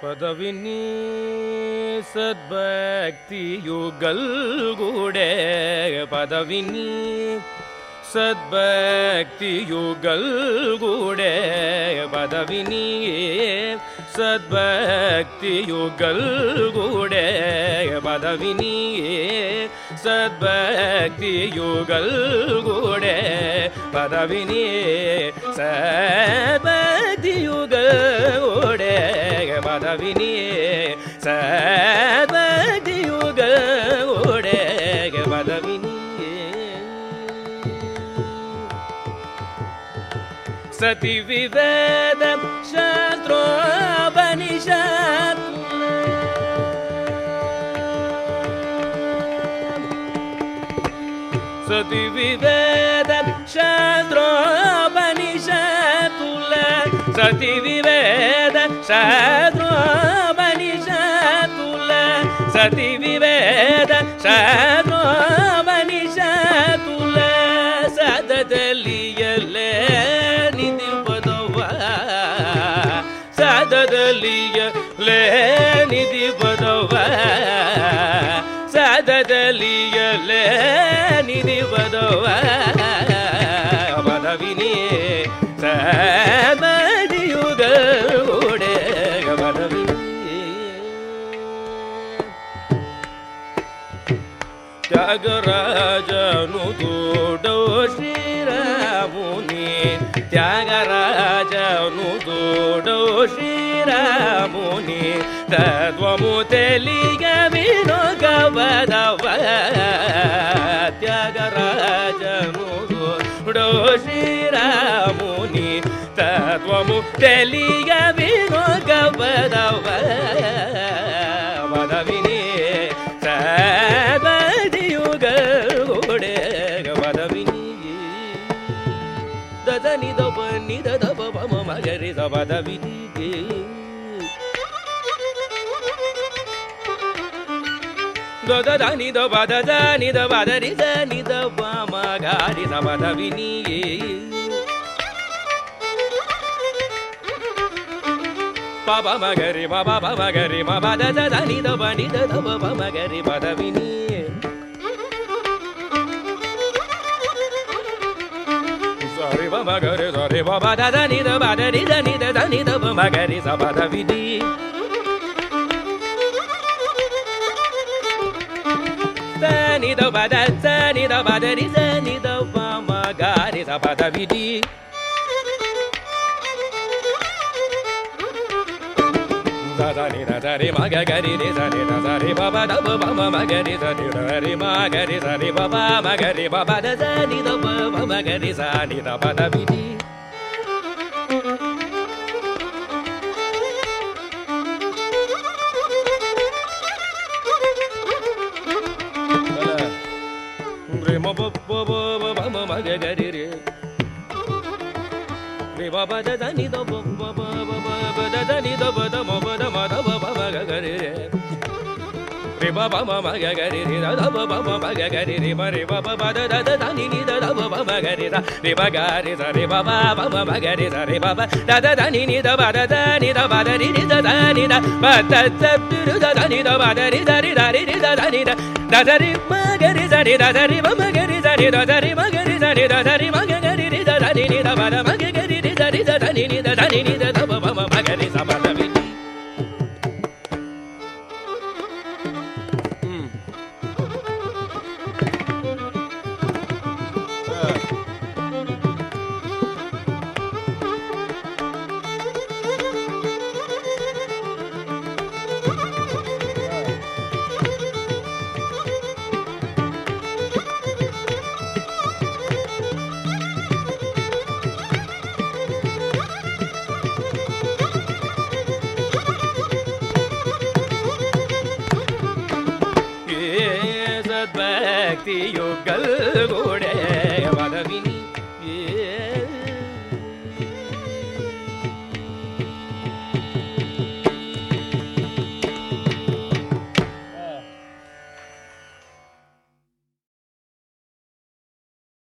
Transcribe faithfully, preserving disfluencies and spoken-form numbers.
பதவினி சத்பக்தியுகள் கூடே பதவினி சத்பக்தியுகள் கூடே பதவினி சத்பக்தியுகள் கூடே பதவினி சத்பக்தியுகள் கூடே பதவினி சத்பக்தியுகள் கூடே பதவினி சத்பக்தியுகள் கூடே பதவினி சதி விவேத சாஸ்த்ரோபனிஷத் சதி விவேத சாஸ்த்ரோபனிஷத்துல சதி விவேத சாஸ்த்ரோபனிஷத்துல சதி விவேத சாஸ்த்ரோபனிஷத்துல சததலியலே சததலியலே நிதி பதவ சததலியலே நிதி பதவ பதவினி சததியுகள் கூடே பதவினி தியாகராஜனு தோடோ ಶ್ರೀರಾಮುನಿ ತ್ಯಾಗರಾಜನು ತೋಡೋ ಶ್ರೀರಾಮುನಿ ತತ್ವಮು ತೆಲಿಗ ವಿನೋಗವದವ ತ್ಯಾಗರಾಜನು ತೋಡೋ ಶ್ರೀರಾಮುನಿ ತತ್ವಮು ತೆಲಿಗ ವಿನೋಗವದವ ಪದವಿನಿ ಸದದಿಯುಗಳು ಕೂಡೇ ಪದವಿನಿ దని దప నిద దప పమ మగరి దపద విదిగే దద దని దప దద ని దప దరి ద ని దప మగరి దపద వినిగే పప మగరి పప మగరి పప దద దని దప ని దద పప మగరి పద విని Sorry, Baba, Gary, sorry, Baba, da ni da ba da ni da ni da da ni da ba magari sa ba da vidi. Da ni da ba da da ni da ba da ni da ni da ba magari sa ba da vidi. Da da ni da da ri magari ni da ni da da ri Baba da ba ma magari da ni da ri magari sa ri Baba magari Baba da da ni da ba magari sa ni da ba da vidi. Re ma ba ba ba ba ma magari re re Baba da da ni da ba ba ba ba da da ni da ba da ma ba da ma da ba ba magari re re Baba ma magari re da da ba ba ma magari re ma re Baba ba da da da ni ni da da ba ba magari da re ba ga re sa re Baba ba ma magari sa re Baba da da da ni ni da ba da da ni da ba da ni ni da da ni da ba da da da da ni da ba da ni da ni da ni da da ni da da da ri magari sa ni da da ri ba magari sa ni da da ri magari sa ni da da ri magari ri da da ni ni da ba da magari ri da ri da da ni ni da da ni ni da da ba ba ma magari sa ba da vi சத்பக்தியுகள் கூடே